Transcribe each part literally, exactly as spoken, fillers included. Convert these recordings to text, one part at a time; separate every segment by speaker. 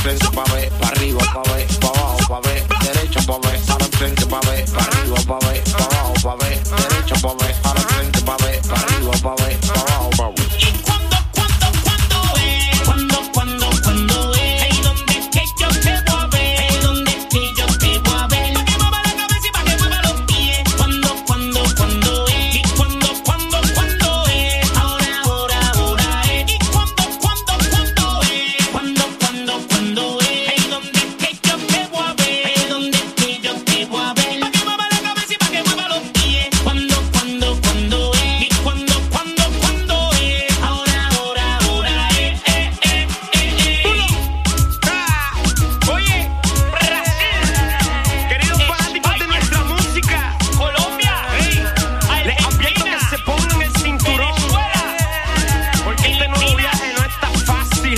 Speaker 1: enfrente pa' ver, pa' arriba pa' ver, pa' abajo pa' ver, derecha pa' ver, ahora enfrente pa' ver, pa' arriba pa' ver, pa' abajo pa' ver, derecha pa' ver, ahora enfrente pa' ver, pa' arriba pa' ver, pa' abajo pa' ver.
Speaker 2: ¿Y cuándo, cuándo, cuándo es? ¿Cuándo, cuándo, cuándo es? Ahí donde es que yo te voy a ver, ahí donde es que yo te voy a ver. Pa' que mueva la cabeza y pa' que mueva los pies. ¿Cuándo, cuándo, cuándo es? ¿Y cuándo, cuándo, cuándo es? Ahora, ahora, ahora es. ¿Y cuándo, cuándo, cuándo es? ¿Cuándo, cuándo, cuándo es? Ahí donde es que yo te voy a ver, ahí donde es que yo te voy a ver. Pa' que mueva la cabeza y pa' que mueva los pies. ¿Cuándo, cuándo, cuándo es? ¿Y cuándo, cuándo, cuándo es? Ahora, ahora, ahora es. Eh, eh, eh, eh. Uno, ah, oye, Brasil, queridos fanáticos de nuestra música, Colombia, hey, les advierto que se pongan el cinturón, porque este nuevo viaje no está fácil.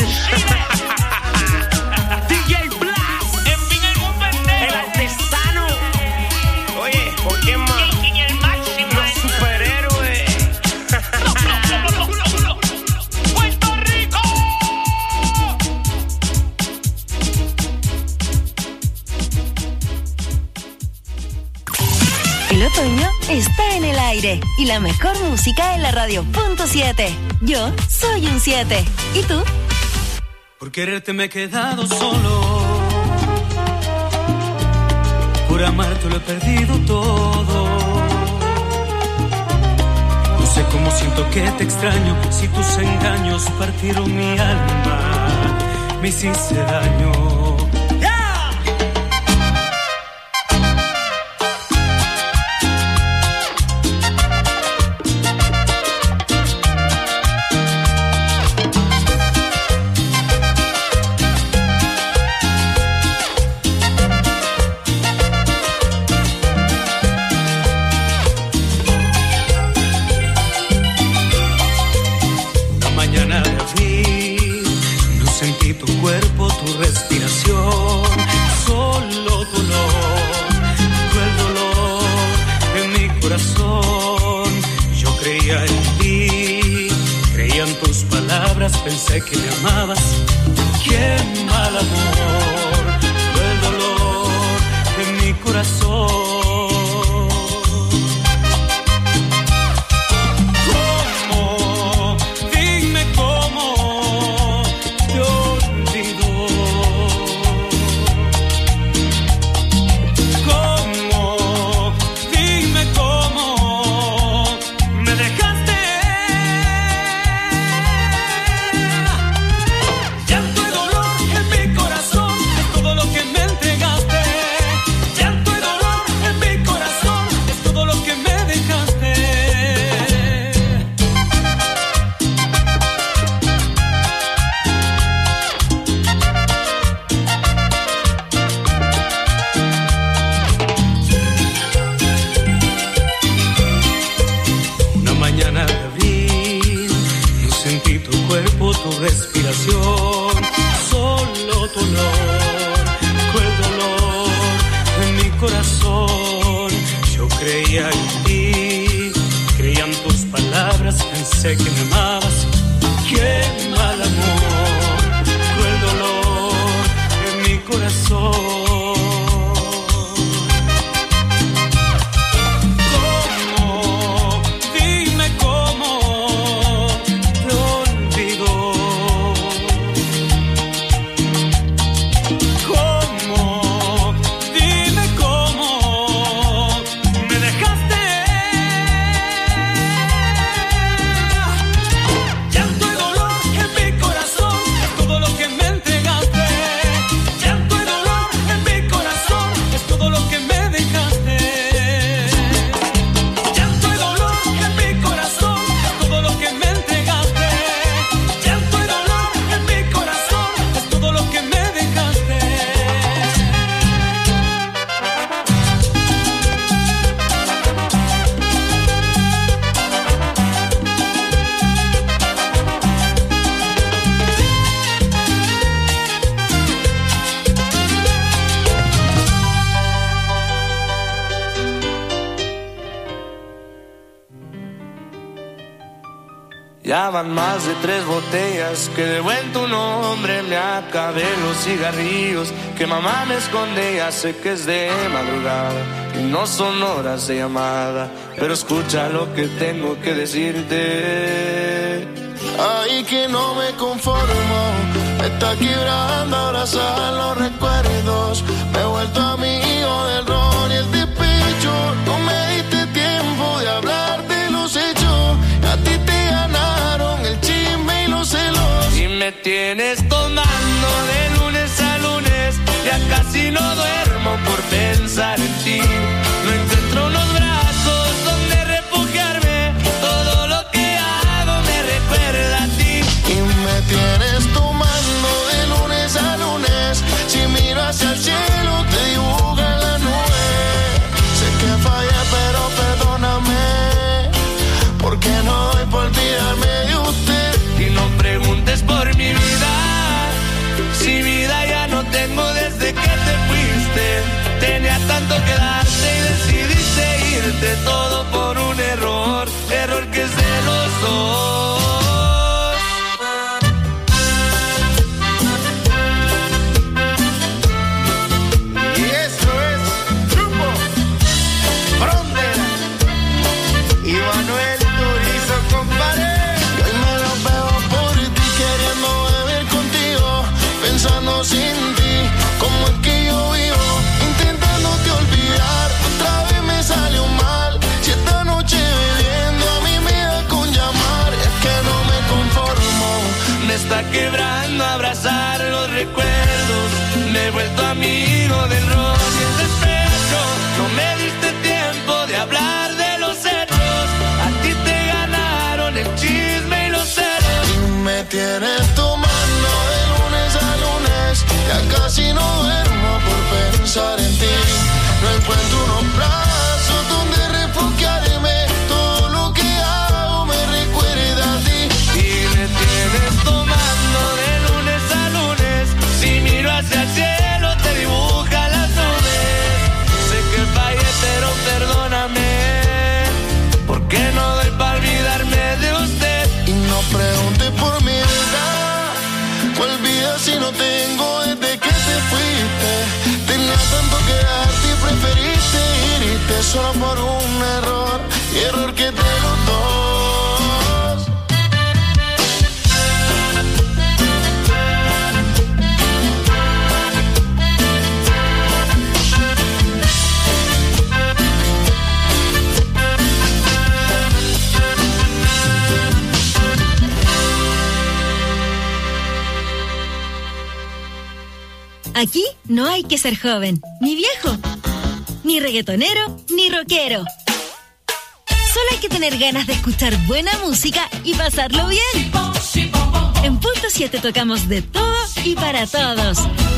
Speaker 2: D J Blast, en fin el mundo entero, el artesano. Oye, ¿por qué más? Los superhéroes. ¡Puerto Rico!
Speaker 3: El otoño está en el aire y la mejor música en la radio punto siete. Yo soy un siete. ¿Y tú?
Speaker 4: Por quererte me he quedado solo. Por amarte lo he perdido todo. No sé cómo siento que te extraño. Si tus engaños partieron mi alma, me hiciste daño. Una mañana de abril, no sentí tu cuerpo, tu respiración, solo tu olor, cruel dolor en mi corazón. Yo creía en ti, creía en tus palabras, pensé que me amabas. Qué mal amor, cruel dolor en mi corazón. ¿Cómo? Dime cómo te olvido. ¿Cómo? Dime cómo me dejaste. Llanto y dolor en mi corazón, es todo lo que me entregaste. Llanto y dolor en mi corazón, es todo lo que me dejaste. Una mañana de abril, no sentí tu cuerpo, tu respiración, solo tu olor, cruel dolor en mi corazón. Yo creía en ti, creía en tus palabras, pensé que me amabas. Qué mal amor, cruel dolor en mi corazón. ¿Cómo? Dime cómo te olvido. ¿Cómo? Dime cómo me dejaste. Llanto y dolor en mi corazón, es todo lo que me entregaste. Llanto y dolor
Speaker 5: Ya van más de tres botellas que de buen tu nombre me acabé los cigarrillos que mamá me esconde. Ya sé que es de madrugada y no son horas de llamada, pero escucha lo que tengo que decirte.
Speaker 6: Ay, que no me conformo, me está quebrando abrazar los recuerdos. Me he vuelto amigo del ron y el despecho. No me diste tiempo de hablar de los hechos. A ti te ganaron el chisme y los celos.
Speaker 5: Y me tienes tomando de lunes a lunes. Ya casi no duermo por pensar en ti. No encuentro unos brazos donde refugiarme. Todo lo que hago me recuerda a ti.
Speaker 6: Y me tienes tomando de lunes a lunes. Si miro hacia el cielo te dibuja la nube. Sé que fallé pero perdóname, porque no doy por olvidarme de usted.
Speaker 5: Y no preguntes por mi vida, si vida ya no tengo desde que te fuiste. Tenía tanto que darte y decidiste irte. Todo por un error, error que es de los dos.
Speaker 6: Y esto es Grupo Frontera y Manuel Turizo, compadre. Y hoy me lo veo por ti, queriendo beber contigo, pensando sin ti, como es que yo vivo, intentándote olvidar. Otra vez me salió mal, si esta noche bebiendo a mí me da con llamar. Es que no me conformo,
Speaker 5: me está quebrando abrazar los recuerdos. Me he vuelto amigo del ron y el despecho. No me diste tiempo de hablar de los hechos. A ti te ganaron el chisme y los celos.
Speaker 6: Y me tienes tomando de lunes a lunes. Ya casi no duermo por pensar en ti. No encuentro unos brazos donde refugiarme. Todo lo que hago me recuerda a ti.
Speaker 5: Y me tienes tomando de lunes a lunes. Si miro hacia el cielo te dibuja las nubes. Sé que fallé pero perdóname, porque no doy para olvidarme de usted.
Speaker 6: Y no pregunte por mi verdad, ¿cuál vida si no tengo desde que te fuiste? Tenía tanto que darte y preferiste irte solo por un error, y error que te los dos.
Speaker 3: Aquí no hay que ser joven, ni viejo, ni reggaetonero, ni rockero. Solo hay que tener ganas de escuchar buena música y pasarlo bien. En Punto siete tocamos de todo y para todos.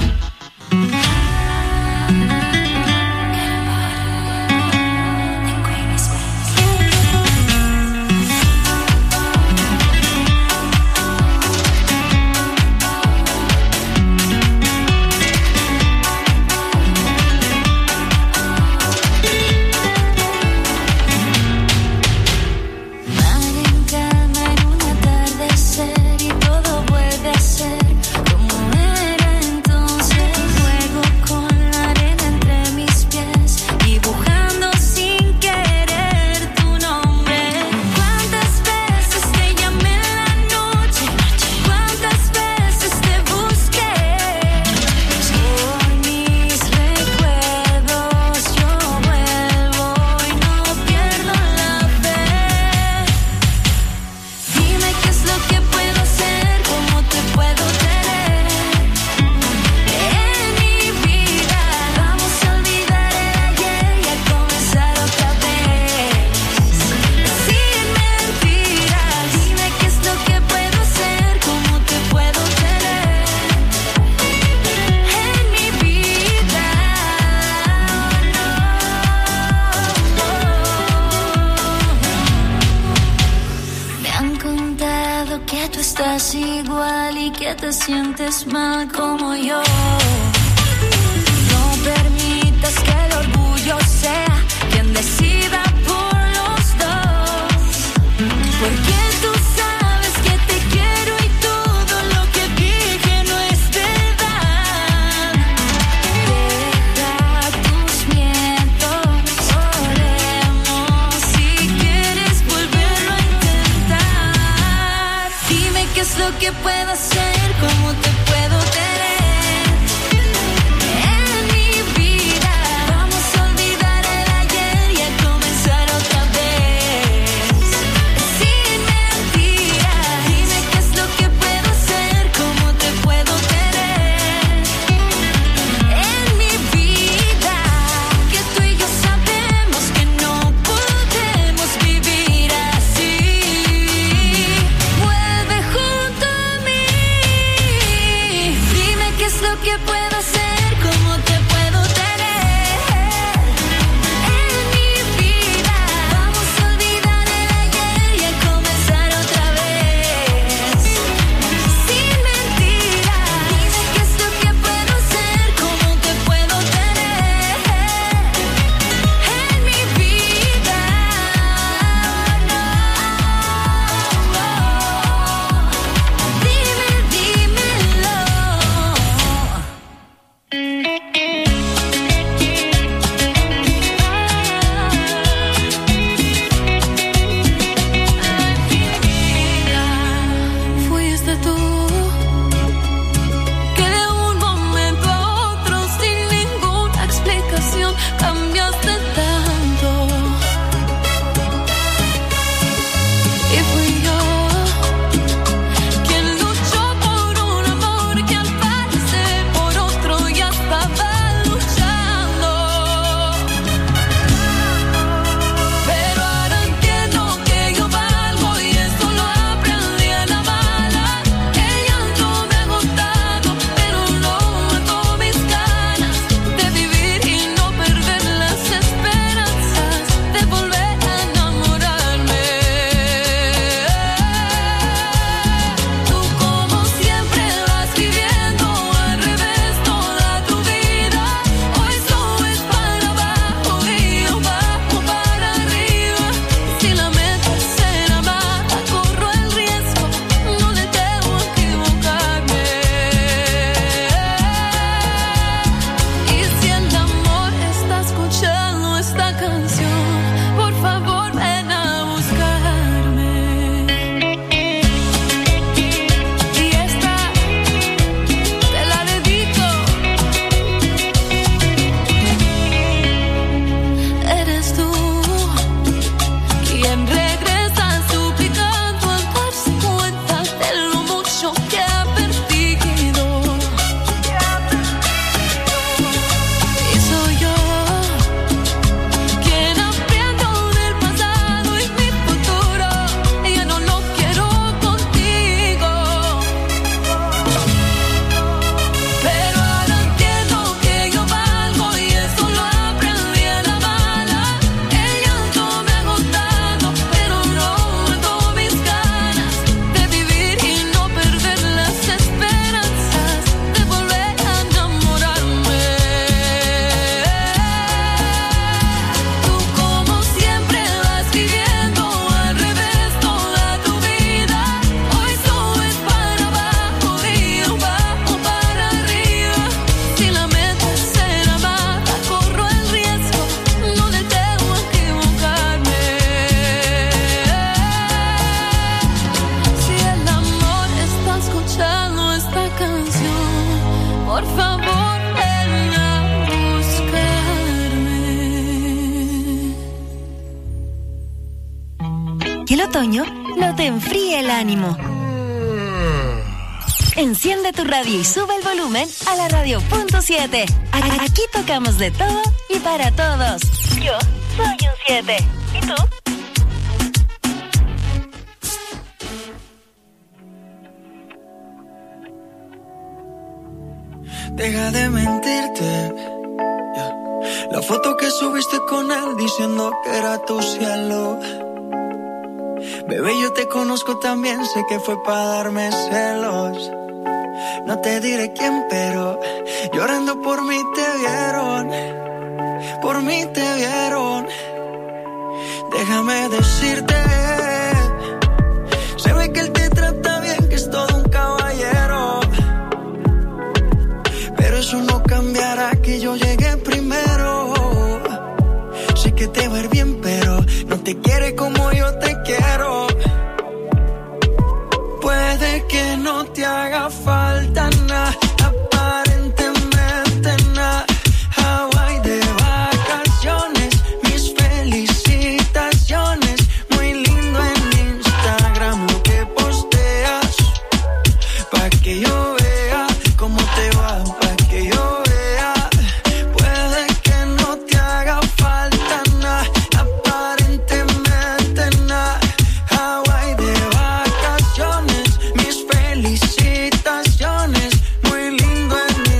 Speaker 7: Y todo vuelve a ser como era entonces.
Speaker 8: estás igual y que te sientes mal como yo. No permitas que el orgullo sea quien decida por los dos, porque tú sabes es lo que puedo hacer? ¿Cómo te puedo tener en mi vida? Vamos a olvidar el ayer y a comenzar otra vez. Sin mentiras, dime qué es lo que puedo hacer. ¿Cómo te puedo tener en mi vida? No, dime, dímelo. Fuiste tú que de un momento a otro, sin ninguna explicación, cambiaste tanto. Y fui yo quien luchó por un amor que al parecer por otro ya estaba luchando. Pero ahora entiendo que yo valgo y esto lo aprendí a la mala. El llanto me ha agotado, pero no mató mis ganas de vivir y no perder las esperanzas de volver a enamorarme. Tú como siempre vas viviendo al revés toda tu vida. Hoy solo es para abajo y yo bajo para arriba. Si la meta es ser amada, corro el riesgo, no le temo a equivocarme. Y si el amor está escuchando esta canción, por favor ven a buscarme. Y esta te la dedico. Eres tú quien regresa suplicando al darse cuenta de lo mucho que ha perdido. Y soy yo quien aprendo del pasado y mi futuro, y ya no lo quiero contigo. Pero ahora entiendo que yo valgo y eso lo aprendí a la mala. El llanto me ha agotado, pero no mató mis ganas de vivir y no perder las esperanzas de volver a enamorarme. Tú como siempre vas viviendo al revés toda tu vida. Hoy solo es para abajo y yo bajo para arriba. Si la meta es ser amada, corro el riesgo, no le temo a equivocarme. Si el amor está escuchando esta canción, por favor ven a buscarme.
Speaker 3: Que el otoño no te enfríe el ánimo. Enciende tu radio y sube el volumen a la radio punto siete. A- Aquí tocamos de todo y para todos. Yo soy un siete. ¿Y tú?
Speaker 9: Deja de mentirte. Yeah. La foto que subiste con él diciendo que era tu cielo. Bebé, yo te conozco también, sé que fue para darme celos. No te diré quién, pero llorando por mí te vieron. Por mí te vieron. Déjame decirte, se ve que él te trata bien, que es todo un caballero. Pero eso no cambiará que yo llegué primero. Sé que te va a ir bien, pero no te quiere como yo te quiero. Puede que no te haga falta nada, aparentemente nada. Hawaii de vacaciones, mis felicitaciones. Muy lindo en Instagram lo que posteas, pa' que yo vea cómo te va, pa' que yo vea. Puede que no te haga falta nada, aparentemente nada. Hawaii de vacaciones, mis felicitaciones. Muy lindo en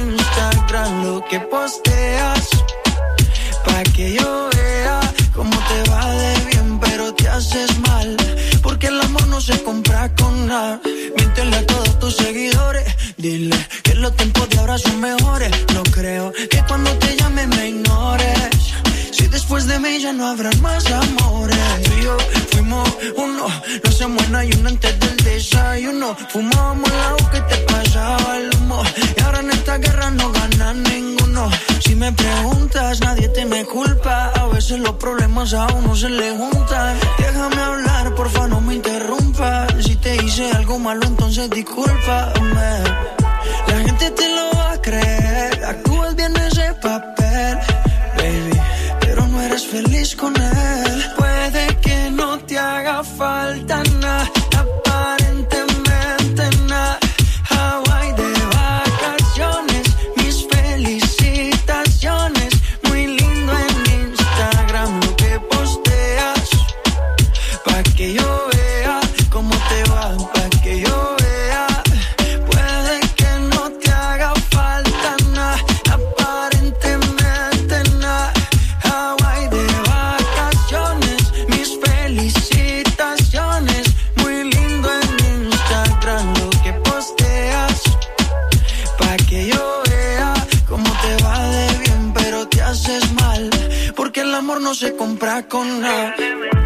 Speaker 9: posteas, pa' que yo vea cómo te va de bien, pero te haces mal, porque el amor no se compra con nada. Miéntele a todos tus seguidores, dile que los tiempos de ahora son mejores. No creo que cuando te llame me ignores, si después de mí ya no habrán más amores. Tú y yo fuimos uno, no hacemos en ayuno antes del desayuno. Fumábamos el agua que te pasaba el humo, y ahora en esta guerra no gana ninguno. Si me preguntas, nadie te me culpa, a veces los problemas a uno se le juntan. Déjame hablar, porfa, no me interrumpas. Si te hice algo malo, entonces discúlpame. La gente te lo va a creer, actúas bien ese papel, baby, pero no eres feliz con él. Puede que no te haga falta nada, aparentemente nada. Hawaii de vacaciones, mis felicitaciones. Muy lindo en Instagram lo que posteas, pa' que yo vea cómo te va, pa' que yo vea. Puede que no te haga falta nada, aparentemente nada. Hawaii de vacaciones, mis felicitaciones. Muy lindo en Instagram lo que posteas, pa' que yo vea cómo te va de bien, pero te haces mal, porque el amor no se compra con nada.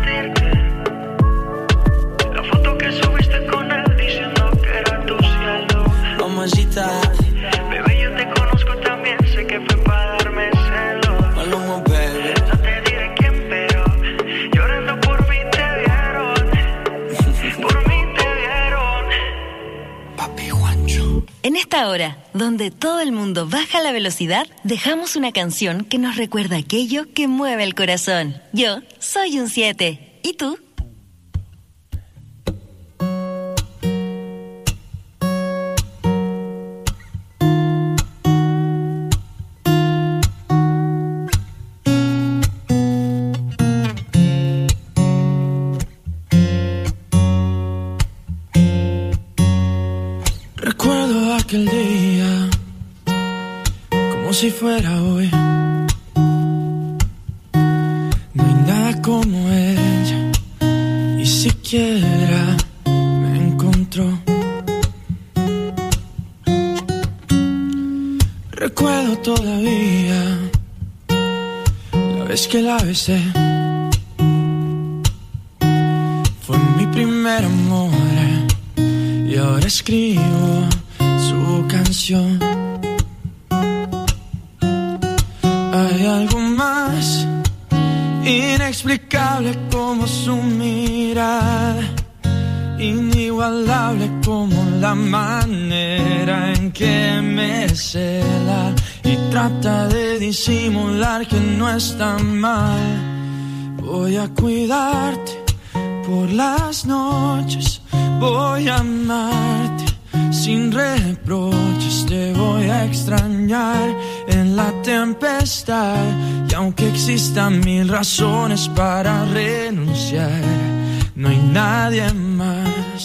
Speaker 9: La foto que subiste con él diciendo que era tu cielo. Mamacita, bebé, yo te conozco también, sé que fue para darme celos. Maluma, baby. No te diré quién, pero llorando por mí te vieron. Por mí te vieron. Papi Juancho.
Speaker 3: En esta hora, donde todo el mundo baja la velocidad, dejamos una canción que nos recuerda aquello que mueve el corazón. Yo soy un siete. ¿Y tú?
Speaker 9: Recuerdo aquel día como si fuera hoy. No hay nada como ella, y siquiera me encontró. Recuerdo todavía la vez que la besé. Fue mi primer amor, y ahora escribo su canción. Hay algo más inexplicable como su mirada, inigualable como la manera en que me cela y trata de disimular que no está mal. Voy a cuidarte por las noches, voy a amarte sin reproches, te voy a extrañar en la tempestad, y aunque existan mil razones para renunciar, no hay nadie más.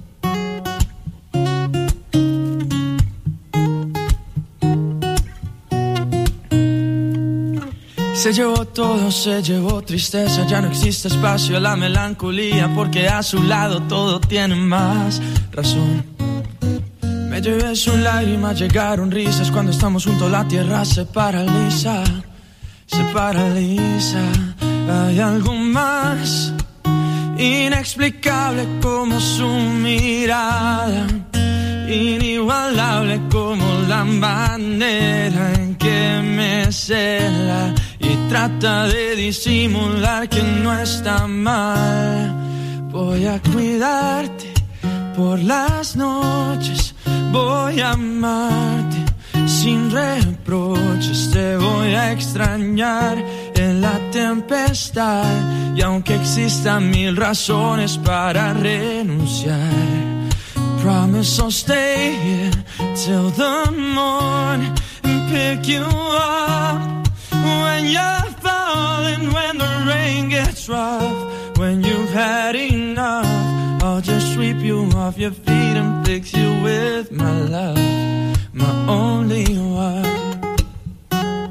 Speaker 9: Se llevó todo, se llevó tristeza, ya no existe espacio a la melancolía, porque a su lado todo tiene más razón. Me llevé sus lágrimas, llegaron risas, cuando estamos juntos la tierra se paraliza, se paraliza. Hay algo más inexplicable como su mirada, inigualable como la manera en que me cela y trata de disimular que no está mal. Voy a cuidarte por las noches, voy a amarte sin reproches, te voy a extrañar en la tempestad, y aunque existan mil razones para renunciar, promise I'll stay here till the morning and pick you up when you're falling, when the rain gets rough, when you've had enough. I'll just sweep you off your feet and fix you with my love, my only one.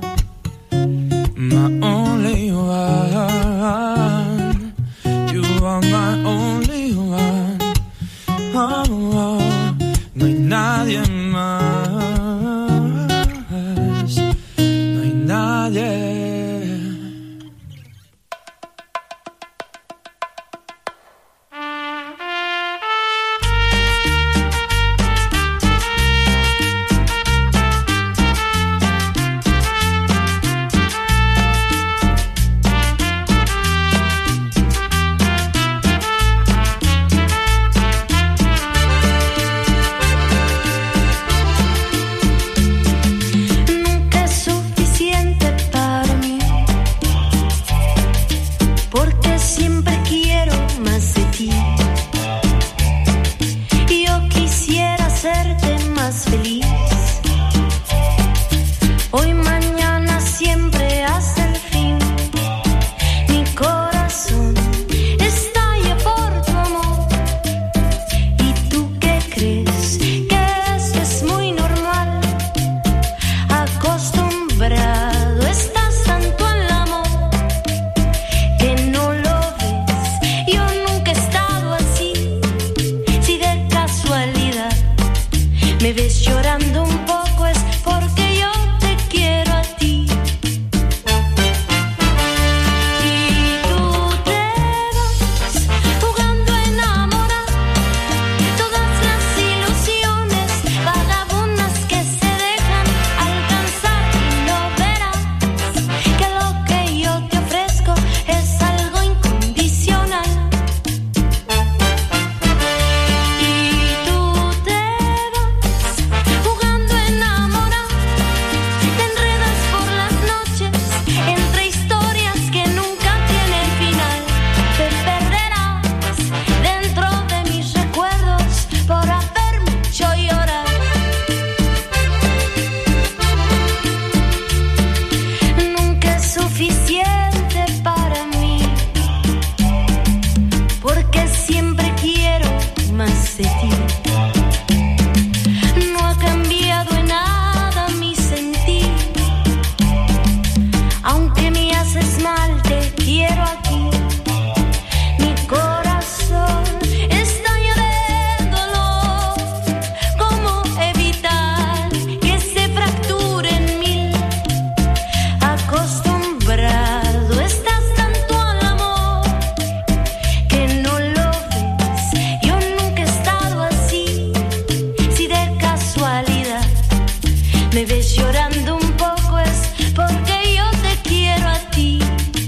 Speaker 7: llorando un poco es porque yo te quiero a ti.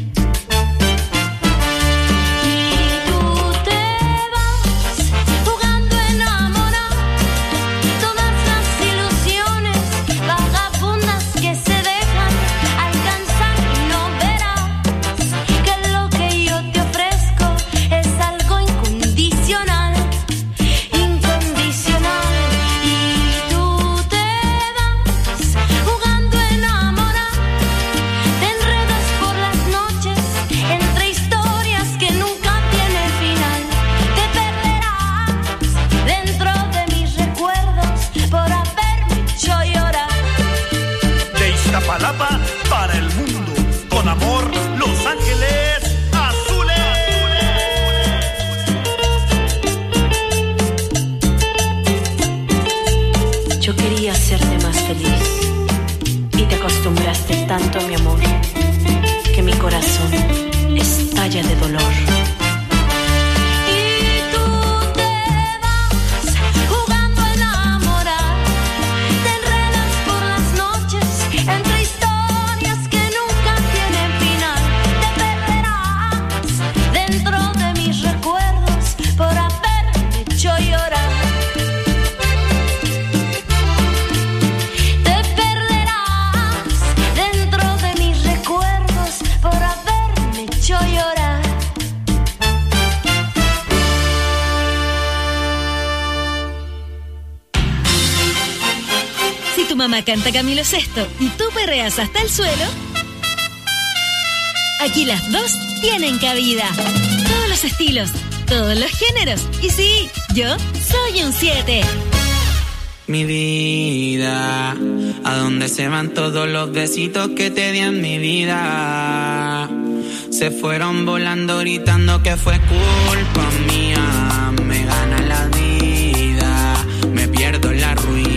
Speaker 10: Iztapalapa para el mundo. Con amor, Los Ángeles Azules.
Speaker 11: Yo quería hacerte más feliz y te acostumbraste tanto a mi amor que mi corazón estalla de dolor.
Speaker 3: Mamá canta Camilo Sesto y tú perreas hasta el suelo, aquí las dos tienen cabida. Todos los estilos, todos los géneros. Y sí, yo soy un siete.
Speaker 12: Mi vida, ¿a dónde se van todos los besitos que te di en mi vida? Se fueron volando gritando que fue culpa mía. Me gana la vida, me pierdo en la ruina.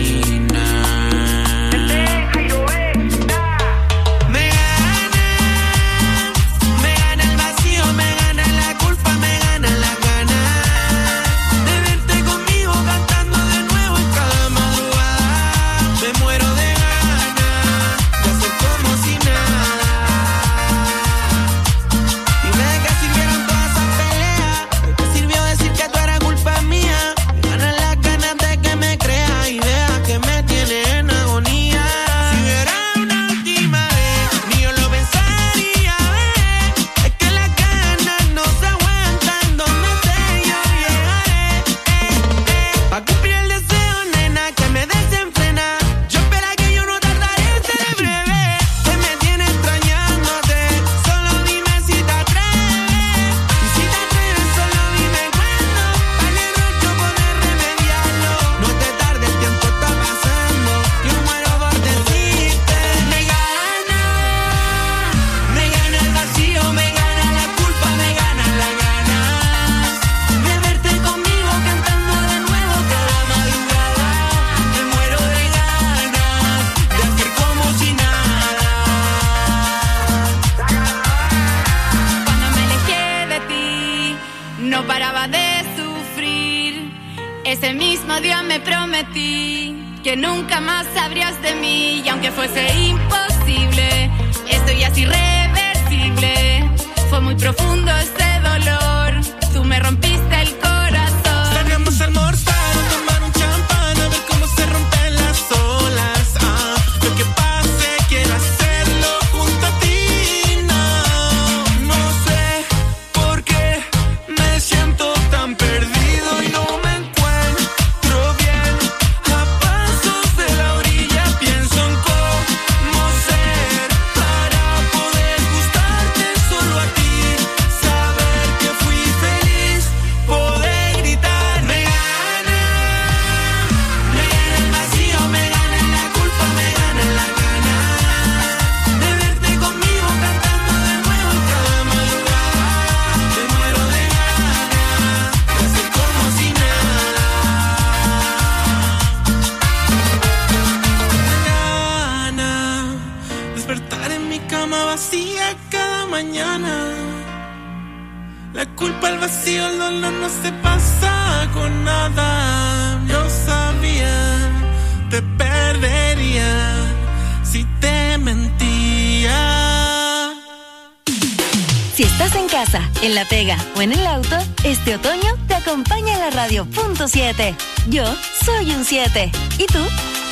Speaker 13: Ese mismo día me prometí que nunca más sabrías de mí, y aunque fuese imposible, esto ya es irreversible. Fue muy profundo este dolor, tú me rompiste el corazón.
Speaker 14: Salgamos a almorzar o tomar un champán, a ver cómo se rompen las olas. Ah, lo que pase, quiero hacerlo junto a ti. No, no sé por qué me siento tan perdido y no me encuentro bien. A pasos de la orilla pienso en cómo ser para poder gustarte solo a ti. Saber que fui feliz, poder gritar. Me gana, me gana el vacío, me gana la culpa, me gana la gana de verte conmigo cantando de nuevo en cada madrugada. Te muero de ganas de hacer como si nada. Me gana despertar en mi cama vacía cada mañana. La culpa, el vacío, el dolor no se pasa con nada. Yo sabía, te perdería.
Speaker 3: Si estás en casa, en la pega o en el auto, este otoño te acompaña la radio punto siete. Yo soy un siete. ¿Y tú?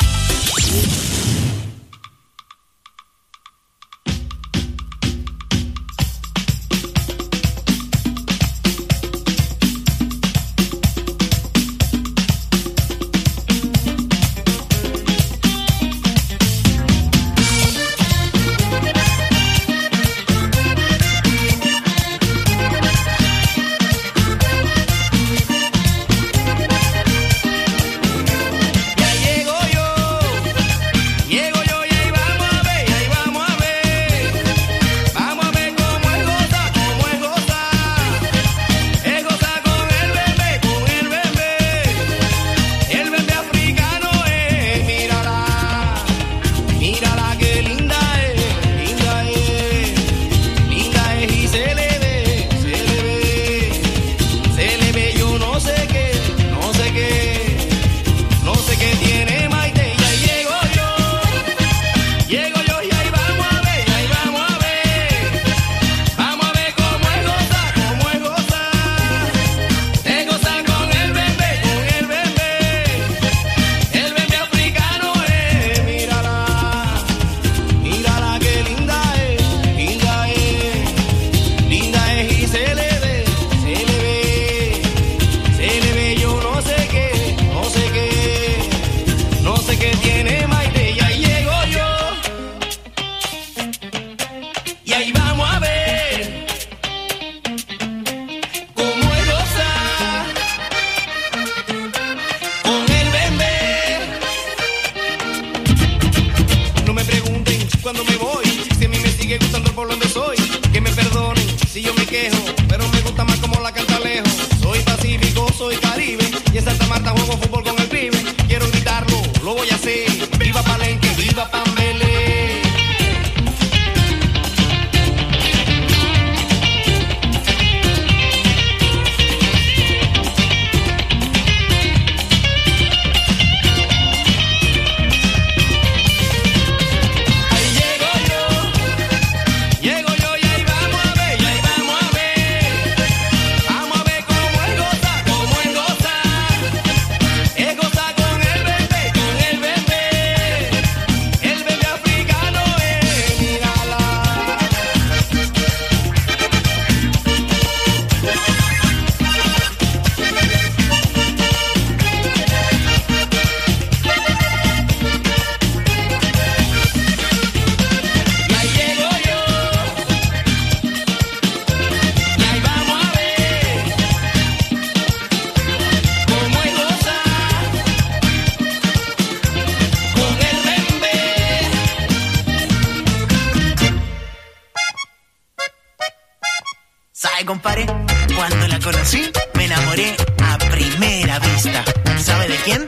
Speaker 15: Compadre, cuando la conocí me enamoré a primera vista. ¿Sabe de quién?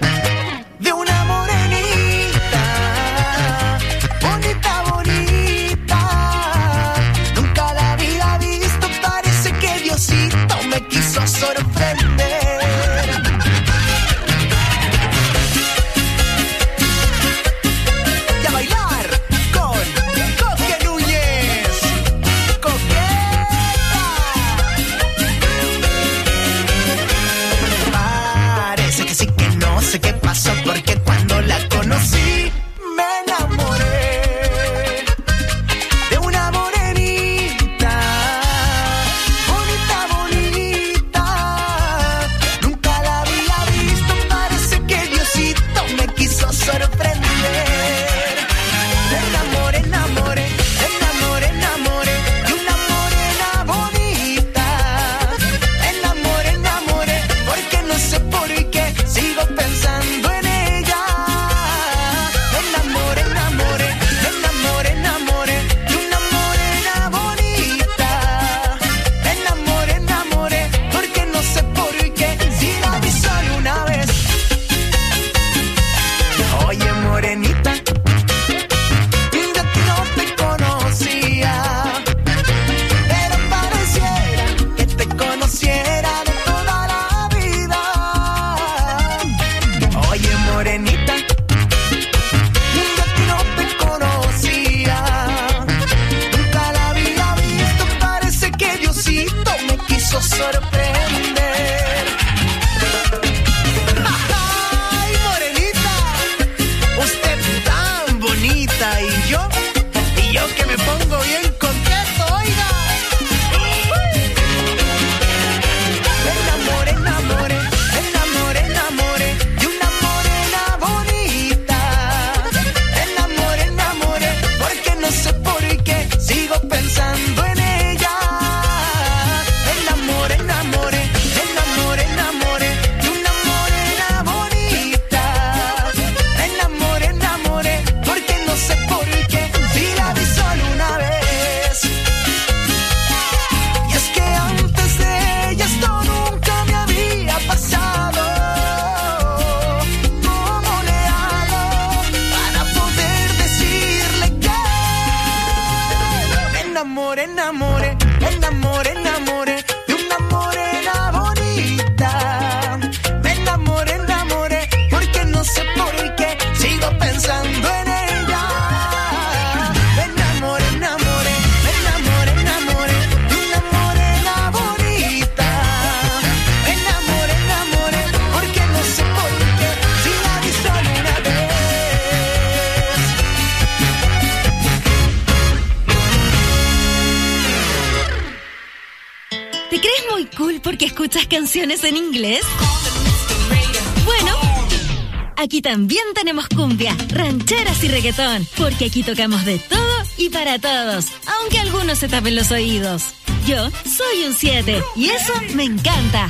Speaker 15: De una morenita, bonita, bonita. Nunca la había visto, parece que Diosito me quiso sorprender. Y a bailar con Coque Núñez. Coque. Parece que sí, que no sé qué pasa.
Speaker 9: enamoré, enamoré, enamoré, enamoré de una morena bonita. Me enamoré, enamoré, porque no sé por qué sigo pensando en ella. Me enamoré, enamoré, me enamoré, enamoré de una morena bonita. Me enamoré, enamoré, porque no sé por qué si la vi solo una vez.
Speaker 3: ¿Te crees muy cool porque escuchas canciones en inglés? Bueno, aquí también tenemos cumbia, rancheras y reggaetón, porque aquí tocamos de todo y para todos, aunque algunos se tapen los oídos. Yo soy un siete y eso me encanta.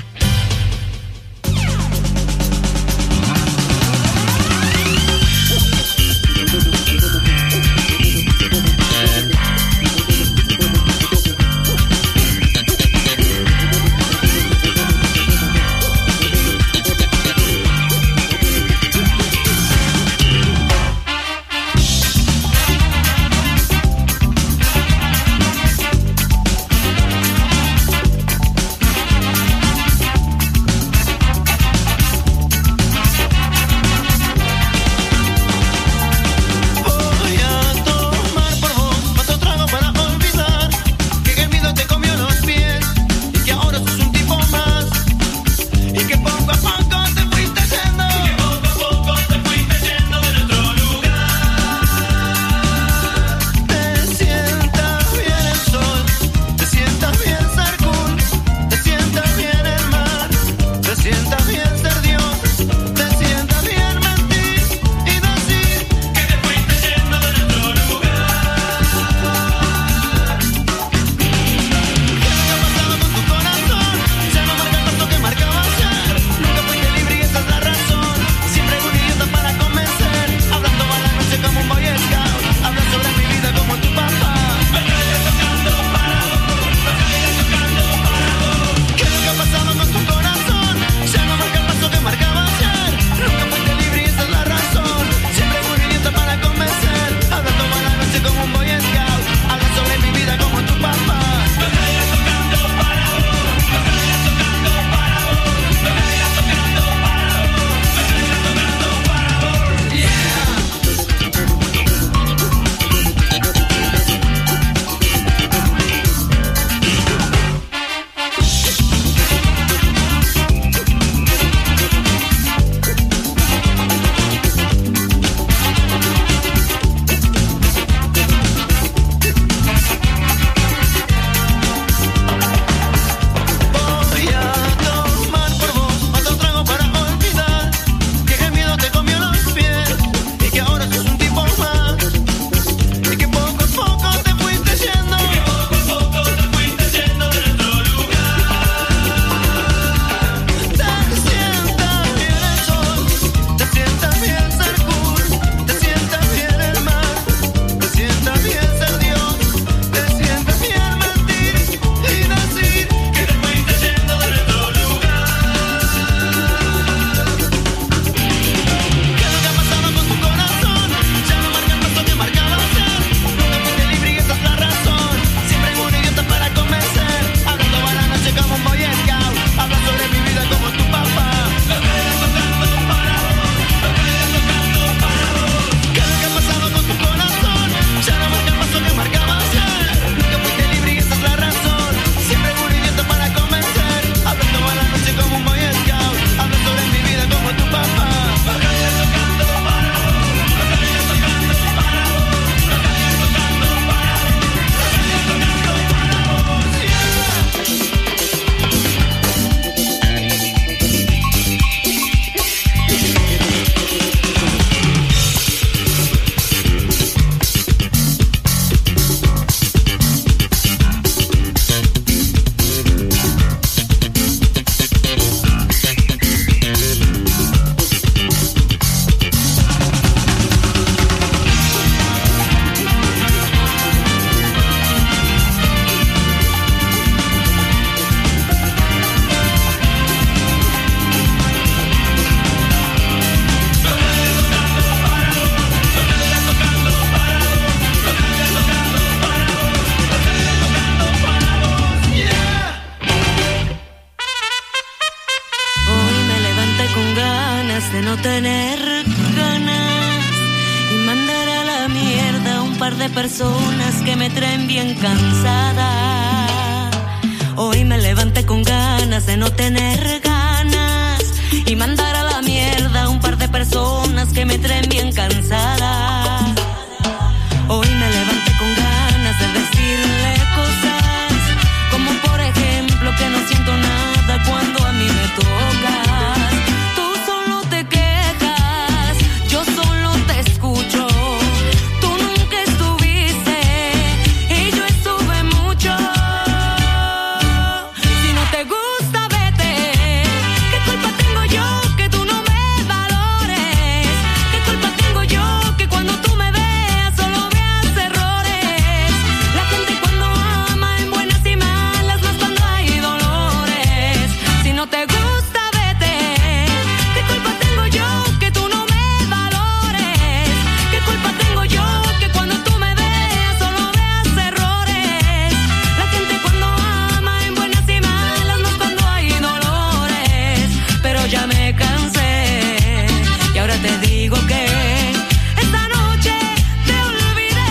Speaker 16: personas que me traen bien cansada. Hoy me levanté con ganas de no tener ganas y mandar a la mierda a un par de personas que me traen bien cansada. Hoy me levanté con ganas de decirle cosas, como por ejemplo que no siento nada cuando a mí me tocas. Tú solo te quejas, yo solo te escucho. Tú nunca estuviste y yo estuve mucho. Si no te gusta, vete. ¿Qué culpa tengo yo que tú no me valores? ¿Qué culpa tengo yo que cuando tú me veas solo veas errores? La gente cuando ama en buenas y malas, más cuando hay dolores. Si no te gusta, vete. ¿Qué culpa tengo yo que tú no me valores? ¿Qué culpa tengo yo que cuando tú me veas solo veas errores? La gente cuando ama en buenas y malas, más cuando hay dolores. Pero ya me cansé y ahora te digo que esta noche te olvidé.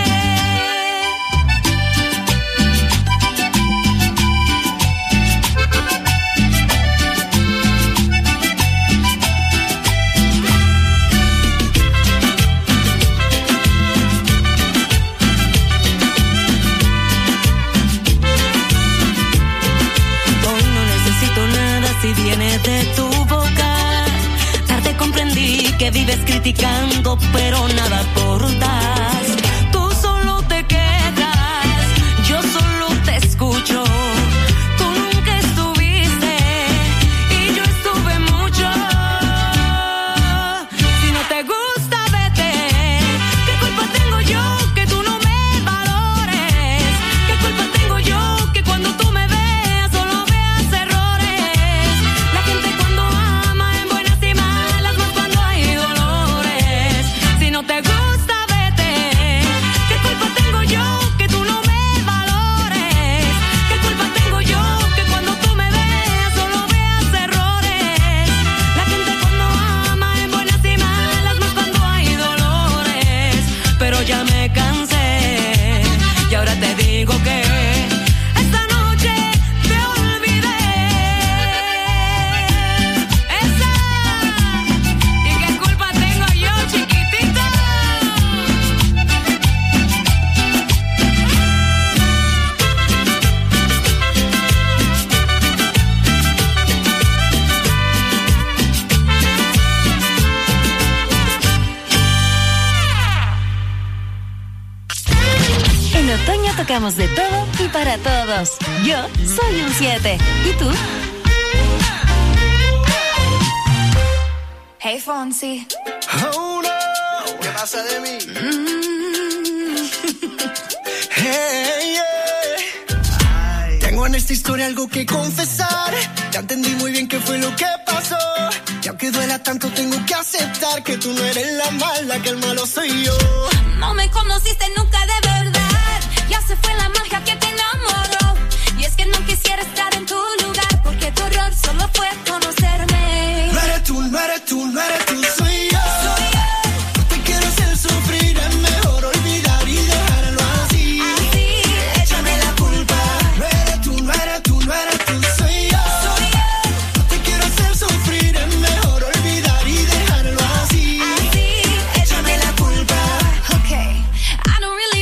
Speaker 16: Hoy no necesito nada si viene de tu boca. Tarde comprendí que vives criticando, pero nada aportas. Tú solo te quejas, yo solo te escucho. Tú nunca estuviste y yo estuve mucho. Si no te gusta, vete. ¿Qué culpa tengo yo que tú no me valores? ¿Qué culpa tengo yo que cuando tú me veas solo veas errores? La gente cuando ama en buenas y malas, más cuando hay dolores. Si no te gusta, vete. ¿Qué culpa tengo yo que tú no me valores? ¿Qué culpa tengo yo que cuando tú me veas solo veas errores? La gente cuando ama en buenas y malas, más cuando hay dolores. Pero ya me cansé y ahora te digo que esta noche te olvidé. Esa. ¿Y qué culpa tengo yo, chiquitito?
Speaker 3: En otoño tocamos de todo y para todos. Yo soy un siete. ¿Y tú?
Speaker 8: Hey, Fonsi.
Speaker 6: Oh no, ¿qué pasa de mí? Hey, yeah. Tengo en esta historia algo que confesar. Ya entendí muy bien qué fue lo que pasó. Y aunque duela tanto, tengo que aceptar que tú no eres la mala, que el malo soy yo.
Speaker 8: No me conociste nunca de verdad. Ya se fue la magia que te enamoró. Y es que no quisiera estar en tu lugar, porque tu error solo fue conocerme.
Speaker 6: No eres tú, no eres tú, no eres tú, soy yo. Soy yo. No te quiero hacer sufrir, es mejor olvidar y dejarlo así.
Speaker 8: Así,
Speaker 6: échame la culpa. No eres tú, no eres tú, no eres tú, soy yo.
Speaker 8: Soy yo.
Speaker 6: No te quiero hacer sufrir, es mejor olvidar y dejarlo así.
Speaker 8: Así,
Speaker 6: échame la culpa.
Speaker 8: Okay, I don't really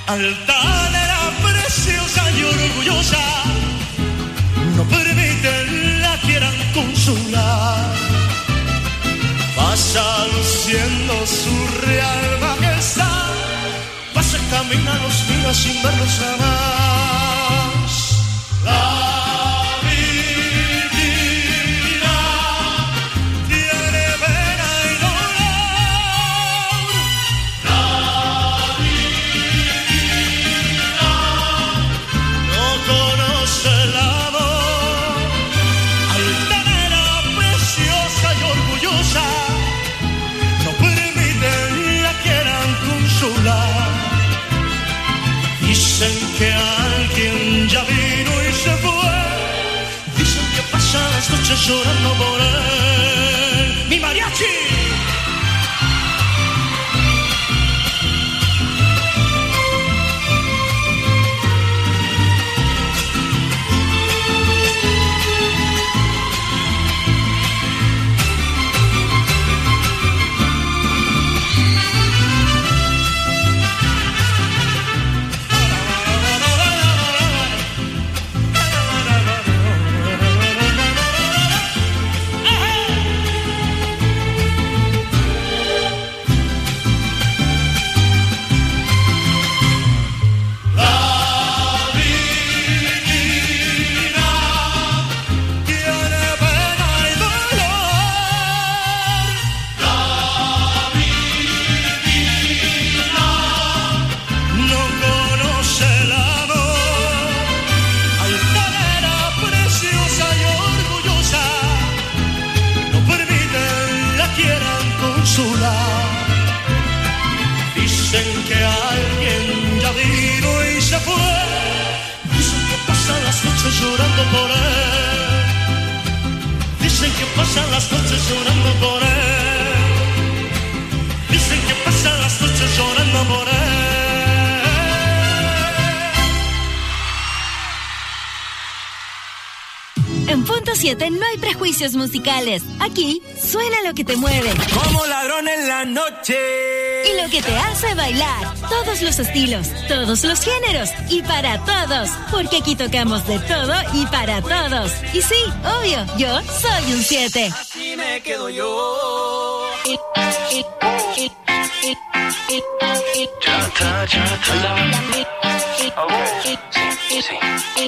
Speaker 17: Altanera, preciosa y orgullosa, no permiten la quieran consolar. Pasa luciendo su real majestad, pasa camina los días sin verlos jamás. La divina tiene pena y dolor. La divina no conoce el amor. Altanera, preciosa y orgullosa, no permiten la quieran consolar. Dicen que alguien ya vino y se fue. Dicen que pasa las noches llorando por él. ¡Mi mariachi! Dicen que alguien ya vino y se fue. Dicen que pasan las noches llorando por él. Dicen que pasan las noches llorando por él. Dicen que pasan las noches llorando por él.
Speaker 3: En Punto siete no hay prejuicios musicales. Aquí suena lo que te mueve.
Speaker 14: Como ladrón en la noche.
Speaker 3: Y lo que te hace bailar. Todos los estilos, todos los géneros y para todos. Porque aquí tocamos de todo y para todos. Y sí, obvio, yo soy un siete.
Speaker 14: Así me quedo yo.
Speaker 5: Chata, chata. Okay. Sí, sí.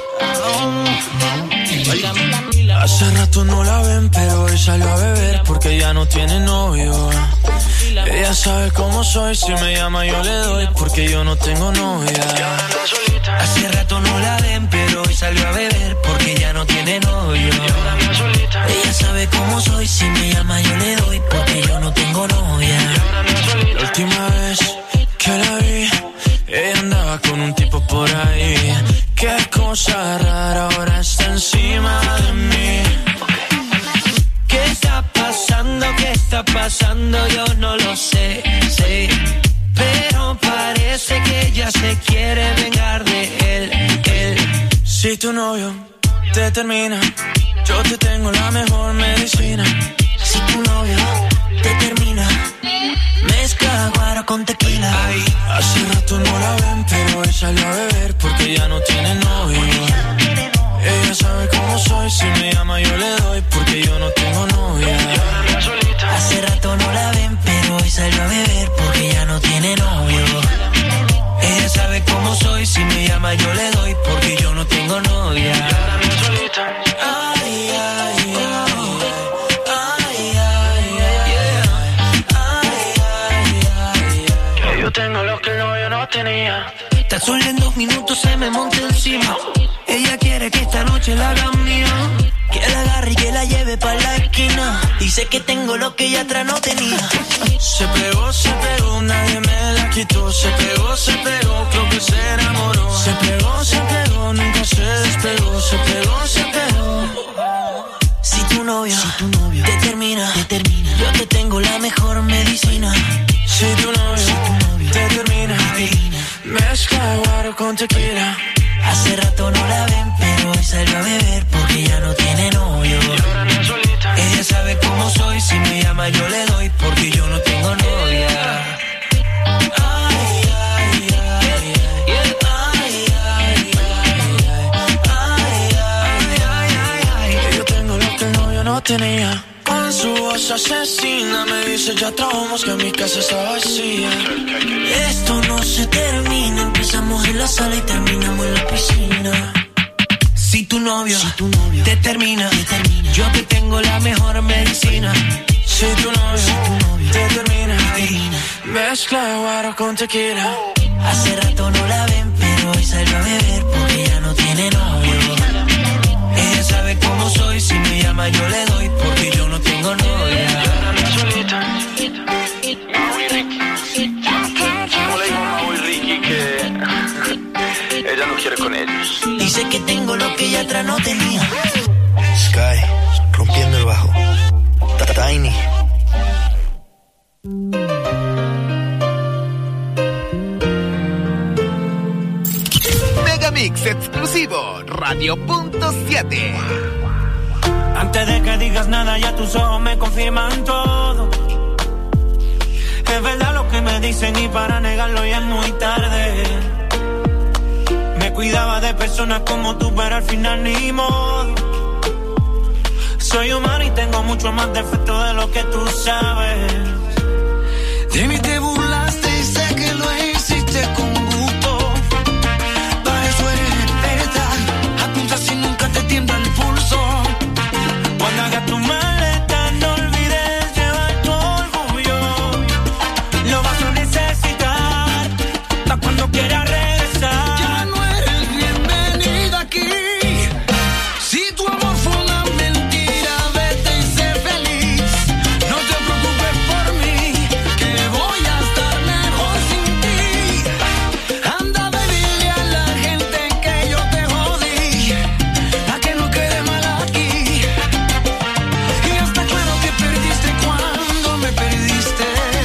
Speaker 9: Hace rato no la ven, pero hoy salió a beber porque ya no tiene novio. Ella sabe cómo soy, si me llama yo le doy porque yo no tengo novia.
Speaker 14: Hace rato no la ven, pero hoy salió a beber porque ya no tiene novio. Ella sabe cómo soy, si me llama yo le doy porque yo no tengo novia.
Speaker 9: La última vez que la vi, ella andaba con un tipo por ahí. Qué cosa rara, ahora está encima de mí.
Speaker 14: ¿Qué está pasando? ¿Qué está pasando? Yo no lo sé, sé. Pero parece que ella se quiere vengar de él, él.
Speaker 9: Si tu novio te termina, yo te tengo la mejor medicina.
Speaker 14: Si tu novio te termina, mezcla guaro con tequila.
Speaker 9: Ay, hace rato no la ven, pero hoy salió a beber porque ya no tiene novio. Ella sabe cómo soy, si me llama yo le doy porque yo no tengo novia.
Speaker 14: Hace rato no la ven, pero hoy salió a beber porque ya no tiene novio. Ella sabe cómo soy, si me llama yo le doy porque yo no tengo novia. Ay, ay, ay.
Speaker 9: Yo tengo lo que el novio no tenía.
Speaker 14: Tan solo en dos minutos se me monta encima. Ella quiere que esta noche la haga mía. Que la agarre y que la lleve pa' la esquina. Dice que tengo lo que ella atrás no tenía.
Speaker 9: Se pegó, se pegó, nadie me la quitó. Se pegó, se pegó, creo que se enamoró. Se pegó, se pegó, nunca se despegó. Se pegó, se pegó.
Speaker 14: Si tu novio, si tu novio te termina, te termina, yo te tengo la mejor medicina.
Speaker 9: Si tu novio, si tu novio te termina, te termina, mezcla guaro con tequila.
Speaker 14: Hace rato no la ven, pero hoy salió a beber porque ya no tiene novio. Ella sabe cómo soy, si me llama yo le doy porque yo no tengo novia. Ay, ay, ay, yeah.
Speaker 9: no tenía. Con su voz asesina me dice ya trabajamos que mi casa está vacía.
Speaker 18: Esto no se termina, empezamos en la sala y terminamos en la piscina.
Speaker 9: Si tu novio, si tu novio te, termina, te termina, yo te tengo la mejor medicina. Si tu novio, si tu novio te termina, te termina, mezcla de guaro con tequila.
Speaker 18: Hace rato no la ven, pero hoy salió a beber porque ya no tiene novio.
Speaker 9: Ella sabe cómo soy, si me llama yo le doy porque yo no tengo novia.
Speaker 19: Mau y Ricky. ¿Cómo le dijo Mau y Ricky que ella no quiere con ellos?
Speaker 18: Dice que tengo lo que ella atrás no tenía.
Speaker 9: Sky, rompiendo el bajo. Tiny.
Speaker 20: Megamix exclusivo Radio punto siete.
Speaker 21: Antes de que digas nada ya tus ojos me confirman todo. Es verdad lo que me dicen y para negarlo ya es muy tarde. Me cuidaba de personas como tú pero al final ni modo. Soy humano y tengo mucho más defectos de lo que tú sabes.
Speaker 9: De mí te burlaste y sé que lo hiciste con gusto. Para eso eres verdad. Apunta si nunca te tiembla el pulso.
Speaker 21: Cuando hagas tu maleta no olvides llevar tu orgullo. Lo vas a necesitar para cuando quieras regresar.
Speaker 9: Ya no eres bienvenida aquí. Si tu amor fue una mentira, vete y sé feliz. No te preocupes por mí, que voy a estar mejor sin ti. Anda, baby, a la gente que yo te jodí, a que no quede mal aquí. Y está claro que perdiste cuando me perdiste.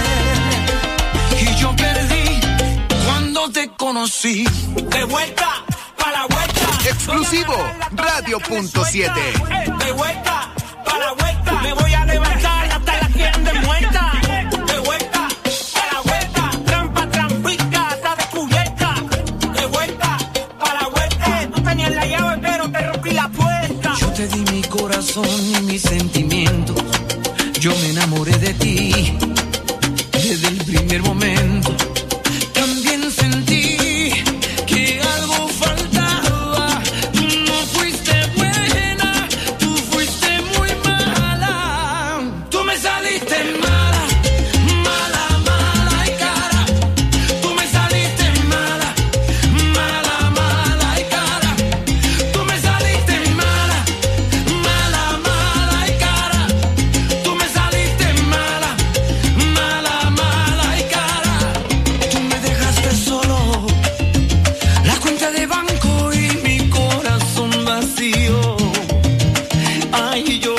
Speaker 9: Y yo perdí cuando te conocí.
Speaker 21: De vuelta, pa' la vuelta.
Speaker 20: Exclusivo Radio punto siete.
Speaker 21: De vuelta, pa' la vuelta. Me voy a levantar hasta la quien de muerta. De vuelta, pa' la vuelta. Trampa, trampica, está descubierta. De vuelta, pa' la vuelta. Tú tenías la llave pero te rompí la puerta.
Speaker 9: Yo te di mi corazón y mis sentimientos. Yo me enamoré de ti desde el primer momento. También sentí que algo faltaba. Tú no fuiste buena, tú fuiste muy mala. Tú me saliste mala, mala, mala y cara. Tú me saliste mala, mala, mala y cara. Tú me saliste mala, mala, mala y cara. Tú me saliste mala, mala, mala y cara. Tú me dejaste solo, la cuenta de banco y mi corazón vacío. Ay, yo.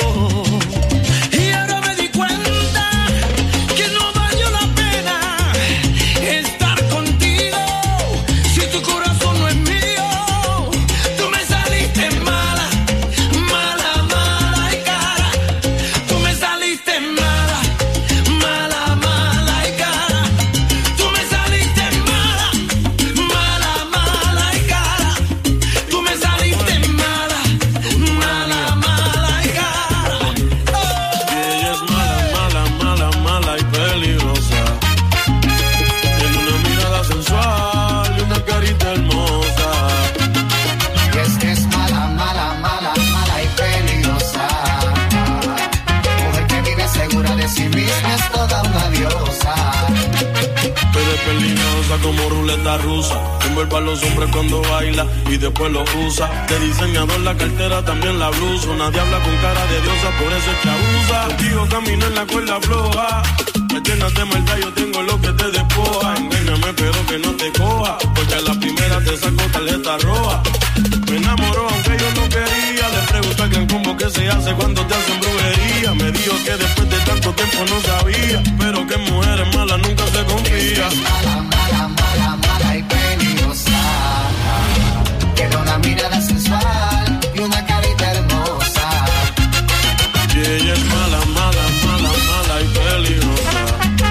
Speaker 9: Y ahora me di cuenta que no valió la pena estar contigo si tu corazón no es mío. Tú me saliste mala, mala, mala y cara. Tú me saliste mala, mala, mala y cara. Tú me saliste mala, mala, mala y cara. Tú me saliste mala, mala, mala y cara.
Speaker 5: Y ella es mala, mala, mala, mala y peligrosa. Tiene una mirada sensual y una carita hermosa.
Speaker 6: Y es que es mala, mala, mala, mala y peligrosa. Mujer que vive segura de sí misma es toda una diosa.
Speaker 5: Pero es peligrosa como ruleta rusa. Envuelve a los hombres cuando baila y después lo usa. De diseñador la cartera, también la blusa. Nadie habla con cara de diosa, por eso es que abusa. Contigo camina en la cuerda floja. Me llenas de maldad, yo tengo lo que te despoja. Engáñame pero que no te coja, porque a la primera te saco tarjeta roja. Me enamoró aunque yo no quería. Le pregunté a aquel combo que se hace cuando te hacen brujería. Me dijo que después de tanto tiempo no sabía, pero que mujeres malas nunca se confía.
Speaker 6: Mala, mala, mala, mala y peligrosa. Tiene una mirada sensual y una carita hermosa.
Speaker 5: Y ella es mala, mala, mala, mala y peligrosa.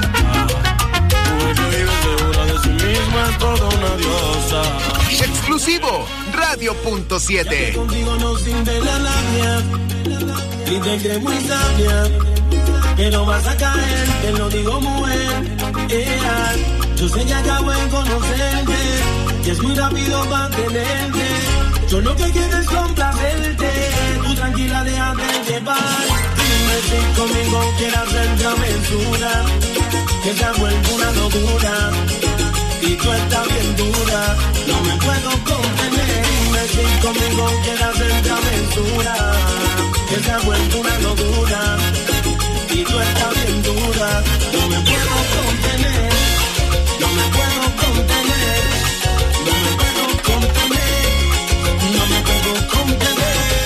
Speaker 5: Mujer que vive segura de sí misma es toda una diosa.
Speaker 20: Exclusivo Radio punto siete.
Speaker 21: Contigo no sin de la labia.
Speaker 1: y te crees muy sabia, pero vas a caer, te lo digo mujer. Ea, yo sé que acabo de conocerte, y es muy rápido para tenerte. Yo lo que quiero es complacerte, tú tranquila déjate llevar. Dime si conmigo quieres hacer travesura, que se ha vuelto una locura, y tú estás bien dura, no me puedo contener. Dime si conmigo quieres hacer travesura, que se ha vuelto una locura, y tú estás bien dura, no me puedo contener, no me puedo contener, no me puedo contener, no me puedo contener.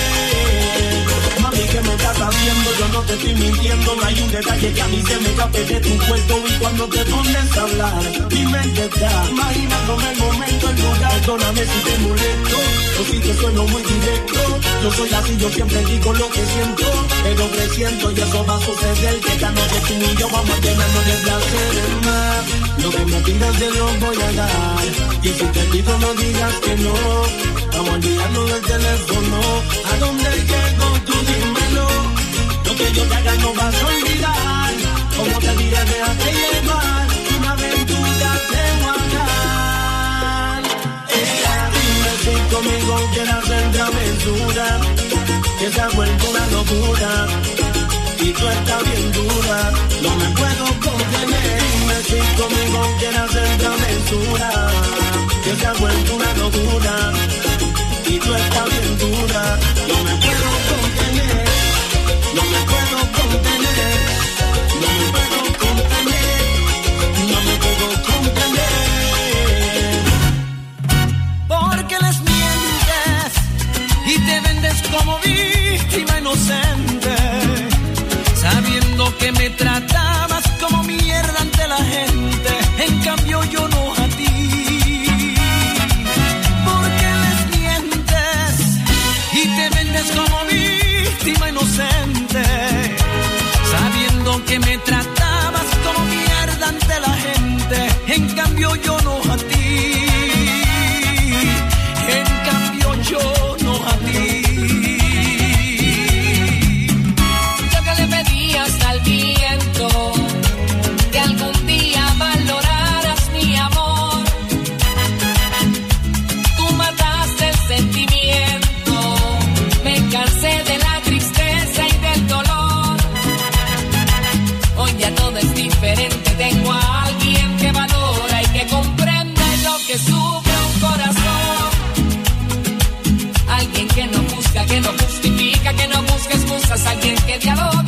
Speaker 1: Mami, ¿qué me estás haciendo? Yo no te estoy mintiendo, no hay un detalle que a mí se me escape de tu cuerpo. Y cuando te pones a hablar, mi mente está imaginándome el momento, el lugar. Perdóname si te molesto, o si te sueno muy directo. Yo soy así, yo siempre digo lo que siento, pero presiento y eso va a suceder, que esta noche tú y yo vamos a llenarnos de placer más. Lo que me pidas te lo voy a dar, y si te pido no digas que no. Vamos a olvidarnos del teléfono, ¿a dónde llego? Tú dímelo. Lo que yo te haga no vas a olvidar, como te diré, déjate llevar, una aventura te voy a dar. Ella, dime si conmigo quieres hacer travesura, que se ha vuelto una locura, y tú estás bien dura, no me puedo contener. Dime si conmigo quieres hacer travesura, que se ha vuelto una locura, y tú estás bien dura, no me puedo contener, no me puedo contener, no me puedo contener, no me puedo contener.
Speaker 22: Porque les mientes y te vendes como víctima inocente, sabiendo que me tratabas como mierda ante la gente, en cambio yo no a ti. Porque les mientes y te vendes como víctima inocente, sabiendo que me tratabas como mierda ante la gente, en cambio yo no a ti, en cambio yo no a ti.
Speaker 23: Yo que le pedías al viento que algún día valoraras mi amor, tú mataste el sentimiento, me cansé de la tristeza y del dolor. Hoy ya todo es diferente, tengo a alguien que valora y que comprende lo que sufre un corazón. Alguien que no busca, que no justifica, que no busca excusas, alguien que dialoga